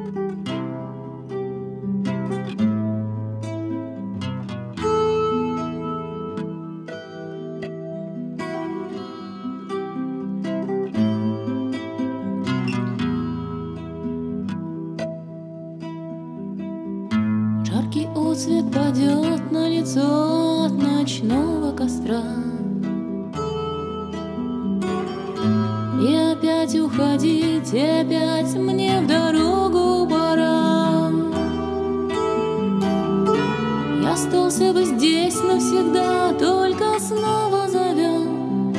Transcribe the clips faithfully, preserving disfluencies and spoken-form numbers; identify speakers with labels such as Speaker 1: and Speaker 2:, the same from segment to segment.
Speaker 1: Жаркий отсвет падет на лицо от ночного костра, и опять уходить, и опять мне в дорогу пора. Я остался бы здесь навсегда, только снова зовет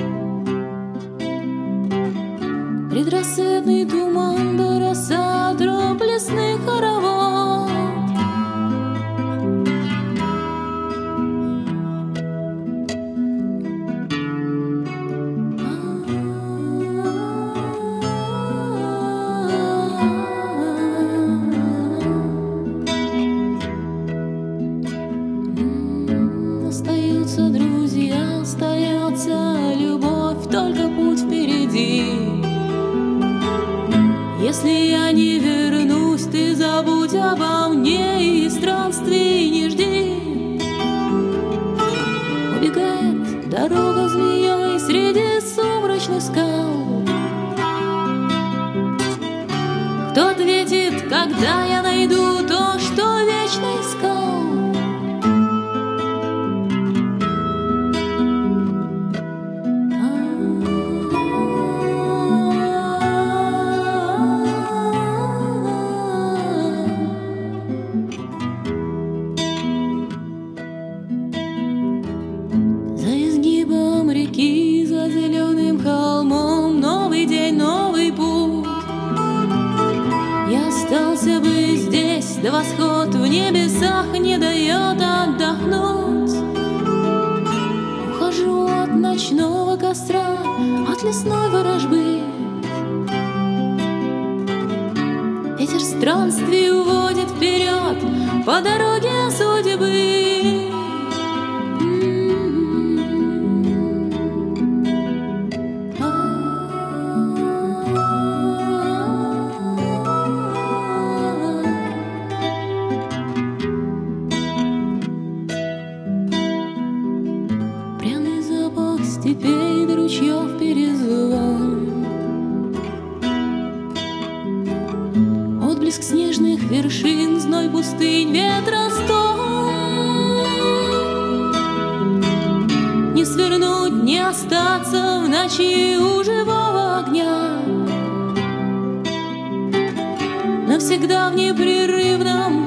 Speaker 1: предрассветный туман да роса троп лесных хоровод. Остаются друзья, остается любовь, только путь впереди. Если я не вернусь, ты забудь обо мне и странствий не жди. Убегает дорога змеей среди сумрачных скал. Кто ответит, когда я найду то, что вечно искал? Реки за зеленым холмом, новый день, новый путь. Я остался бы здесь, да восход в небесах не дает отдохнуть. Ухожу от ночного костра, от лесной ворожбы. Ветер странствий уводит вперед по дороге судьбы. Степей до ручьев перезвон, отблеск снежных вершин, зной пустынь, ветра стон. Не свернуть, не остаться в ночи у живого огня, навсегда в непрерывном